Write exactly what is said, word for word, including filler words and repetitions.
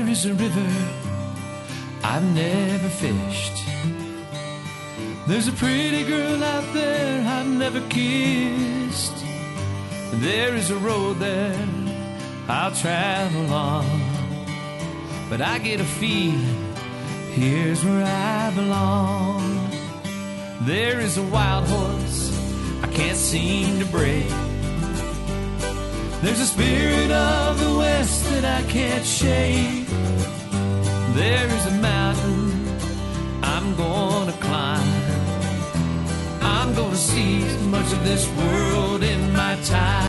is a river I've never fished. There's a pretty girl out there I've never kissed. There is a road there I'll travel on, but I get a feeling here's where I belong. There is a wild horse I can't seem to break. There's a spirit of the West that I can't shake. There is a mountain I'm gonna climb. I'm gonna see as much of this world in my time.